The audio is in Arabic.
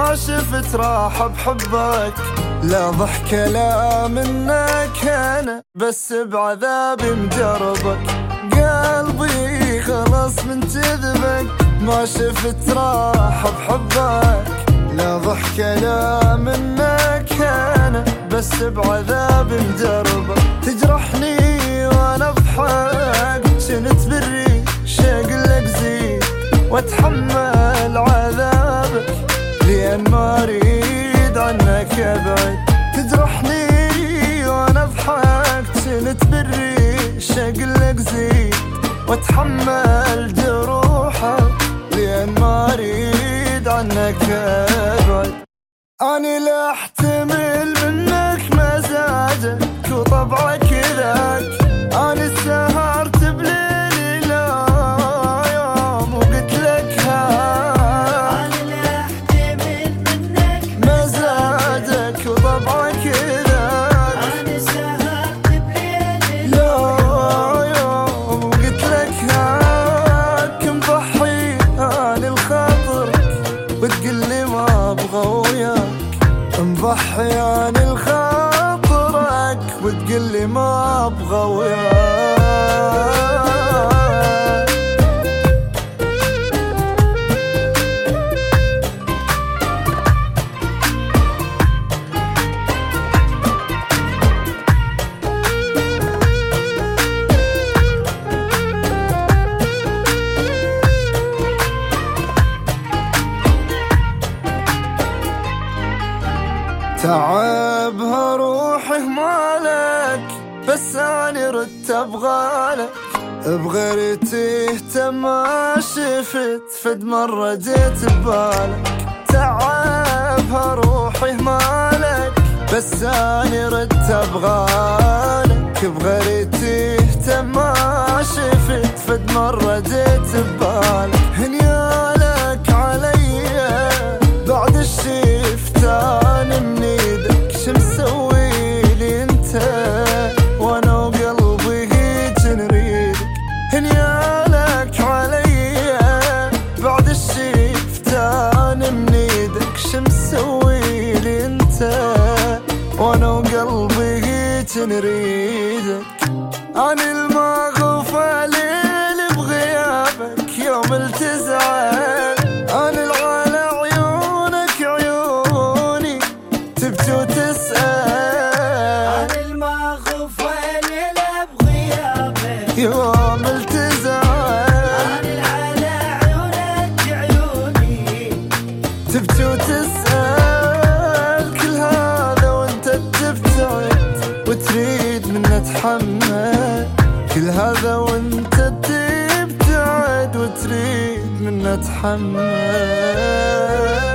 ما شفت راحة بحبك، لا ضحكة لا منك أنا، بس بعذابي مجربك. قلبي خلاص من جذبك، ما شفت راحة بحبك، لا ضحكة لا منك أنا، بس بعذابي مجربك. تجرحني وأنا أضحك، شنت بري شاق لك زيد، وأتحمل عذابك لأن ما أريد عنك أبعد. تجرحني وأنا أضحك، شنت بري شاق لك زيد، وأتحمل جروحك لأن ما أريد عنك أبعد. أنا لا أحتمل منك مزاجك وطبعك ذاك، أنا سهرت بليلي لا يوم وقلت لك ها. أنا لا أحتمل منك مزاجك وطبعك ذاك، أنا سهرت بليلي لا يوم وقلت لك هاك. مضحي عن الخاطرك وتقلي ما أبغى وياك، مضحي عن الخاطرك وتقلي ما أبغى وياك. تعبها روحي مالك، بس أنا ردت أبغالك، بغير تهتم ما شفت فد مرة جيت ببالك. تعبها روحي مالك، بس أنا ردت أبغالك، بغير تهتم ما شفت فد مرة جيت ببالك. هنيالك عليا بعد الشفتان من ايدك، شمسوي لي انت وانا وقلبي هيج نريدك. هنيالك عليا بعد الشفتان من ايدك، شمسوي لي انت وانا وقلبي هيج نريدك. انا المغوف ليل بغيابك يوم التزعل، انا العالى عيونك عيوني تبكي وتسأل. أنا المغوف ليل بغيابك يوم التزعل، أنا العالى عيونك عيوني تبكي وتسأل. كل هذا وانت تبتعد وتريد مني اتحمل، كل هذا وانت تبتعد وتريد مني اتحمل.